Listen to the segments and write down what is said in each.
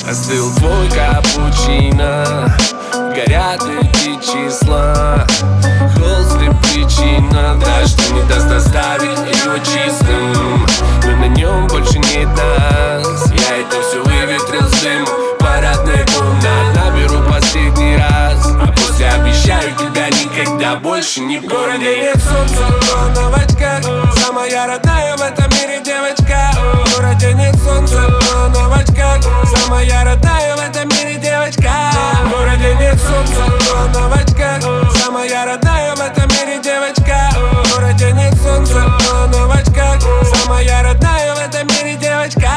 Остыл твой капучино, горят эти числа. Холст и причина, да, что не даст оставить его чистым. Но на нем больше нет нас. Я это все выветрил с дымом. Парадная комната, наберу последний раз. А после обещаю тебя никогда больше не помнить. В городе нет солнца, но она в очках. Самая родная в этом мире девочка. В городе нет солнца, но она в очках. Самая родная в этом мире девочка. В городе нет солнца, но она в очках. Самая родная в этом мире девочка. В городе нет солнца, но она в очках. Самая родная в этом мире девочка.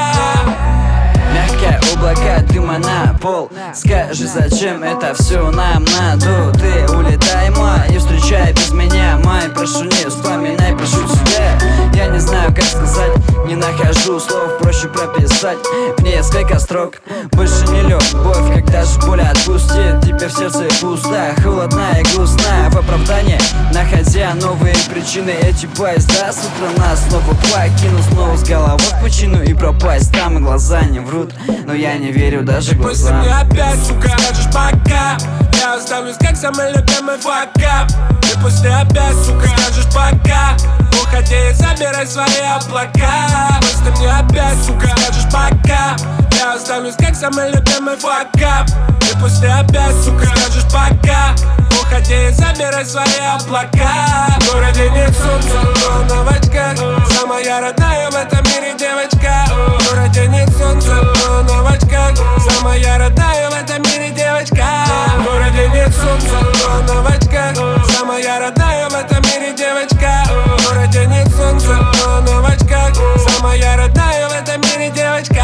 Мягкое облако дыма на пол. Скажи, зачем это все нам надо? Ты улетай, мой, и встречай без меня, мой. Прошу, не вспоминай, прошу тебя. Я не знаю, как сказать, не нахожу слов, проще прописать в несколько строк. Больше не любовь, когда же боль отпустит тебя в сердце пусто, холодно и грустно. В оправдание, находя новые причины, эти поезда с утра нас снова покинут. Снова с головой в пучину и пропасть там, и глаза не врут, но я не верю даже глазам. После мне опять, сука, скажешь пока, я останусь как самый любимый факап. И после опять, сука, скажешь пока, уходи и забирай свои облака. После мне опять, сука, скажешь пока, я останусь как самый любимый факап. И после опять, сука, скажешь пока, уходи и забирай свои облака. В городе нет солнца, но она в очках. Самая родная в этом мире девочка. В городе нет солнца, но она в очках. Самая родная в этом мире девочка. В городе нет солнца, но она в очках. Самая родная в этом мире девочка. В городе нет солнца, но она в очках. Самая родная в этом мире девочка.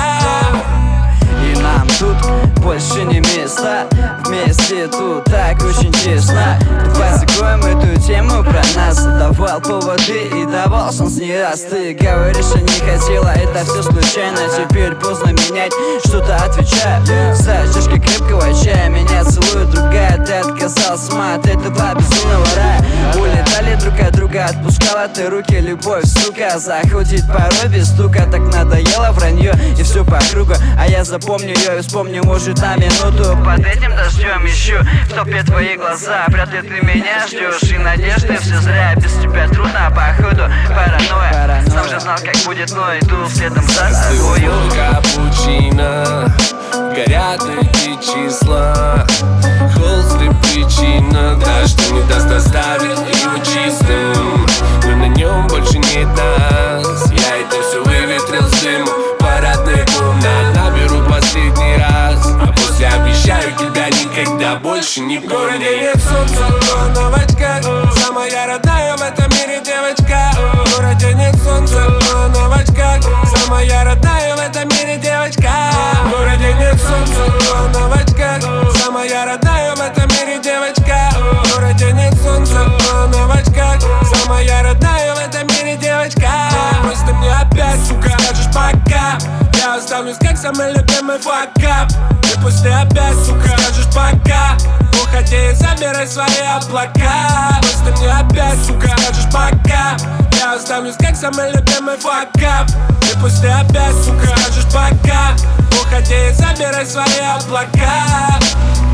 И нам тут больше не места. Вместе тут так очень тесно. Давай закроем эту тему про нас. Давал поводы и давал шанс не раз. Ты говоришь, что не хотела, это все случайно. Теперь поздно менять, что-то отвечаю. За чашкой крепкого чая меня целует другая. Ты отказался от этого безумного рая. Улетали друг от друга, отпускала ты руки. Любовь, сука, заходит порой без стука. Так надоело вранье и все по кругу. А я запомню ее и вспомню, может, на минуту. Под этим дождем ищу в толпе твои глаза. Вряд ли ты меня ждешь, и надежды все зря. Без тебя трудно, походу, паранойя. Сам же знал, как будет, но иду следом за тобою. Капучино, горят эти числа. Холст и причина, да, что не даст оставить его чистым. Но на нем больше нет нас. Я это все выветрил с дымом. Парадная комната, наберу последний раз. А после обещаю тебя никогда больше не помнить. В городе нет солнца, но она в очках. Самая родная в этом мире девочка. В городе нет солнца, но она в очках. Самая родная в этом мире девочка. В городе нет солнца, но она в очках. Самая родная в этом мире девочка. В городе нет солнца, но она в очках. Самая родная в этом мире девочка. Просто мне опять, сука, скажешь пока, я останусь как самый любимый факап. И после опять, сука, скажешь пока, уходи и забирай свои облака. Просто мне опять, сука, скажешь пока, я останусь как самый любимый факап. И после опять, сука, скажешь пока, уходи и забирай свои облака.